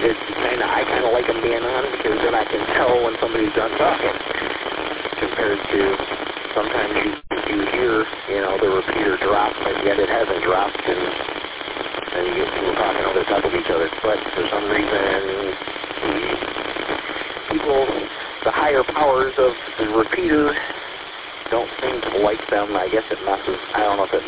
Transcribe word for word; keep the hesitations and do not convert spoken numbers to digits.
it's kind of, I kind of like them being on because then I can tell when somebody's done talking compared to sometimes you, you hear, you know, the repeater drop, but yet it hasn't dropped, and then you get people talking over the top of each other. But for some reason, people, the higher powers of the repeater don't seem to like them. I guess it messes, I don't know if it